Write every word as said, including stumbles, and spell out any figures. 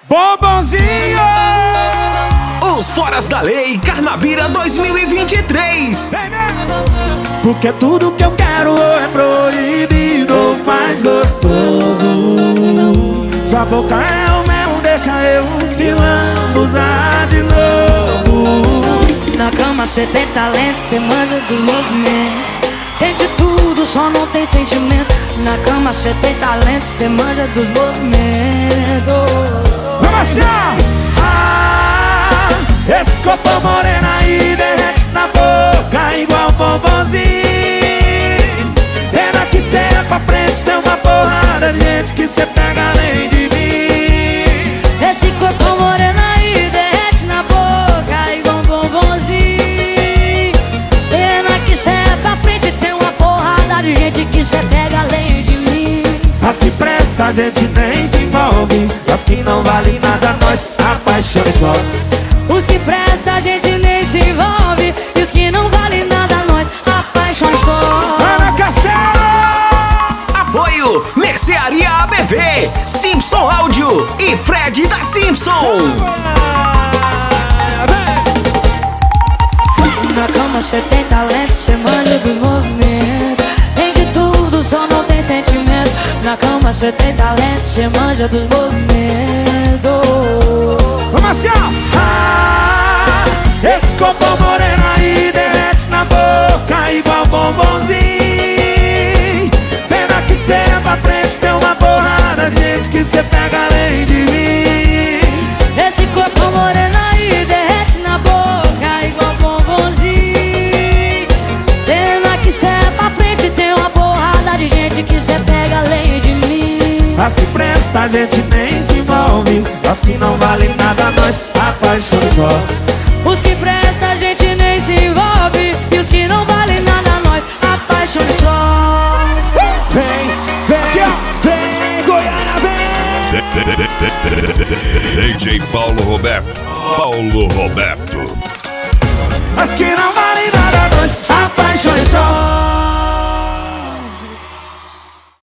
Bombonzinho! Os Foras da Lei Carnabira dois mil e vinte e três. Porque tudo que eu quero é proibido ou faz gostoso. Sua boca é o mel, deixa eu me lambuzar de novo. Na cama cê tem talento, cê manja dos movimentos. Tem de tudo, só não tem sentimento. Na cama cê tem talento, cê manja dos movimentos. Vamos assim, ah, esse corpo moreno aí derrete na boca igual bombonzinho. Pena que cê é pra frente, tem uma porrada de gente que cê pega além de mim. Esse corpo moreno aí derrete na boca igual bombonzinho. Pena que cê é pra frente, tem uma porrada de gente que cê pega além de mim. As que presta a gente nem se envolve, as que não valem nada nós apaixonamos só. Os que presta a gente nem se envolve, e os que não valem nada nós apaixonamos só. Ana Castelo! Apoio Mercearia A B V, Simpson Áudio e Fred da Simpson. Na cama cê tem talento, cê manja dos movimentos. Tem de tudo, só não tem sentimento. Na cama cê tem talento, cê manja dos movimentos. Vamos assim, ó! Ah, esse corpo moreno aí derrete na boca igual bombonzinho. Pena que cê é pra frente, tem uma porrada de gente que cê pega além de mim. Esse corpo moreno aí derrete na boca igual bombonzinho. Pena que cê é pra frente, tem uma porrada de gente que cê pega além de mim. As que presta a gente nem se envolve, as que não valem nada nós apaixonamos só. Os que presta a gente nem se envolve, e os que não valem nada nós apaixonamos só. Vem, vem aqui, ó, vem, Goiânia, vem. D J Paulo Roberto. Paulo Roberto. As que não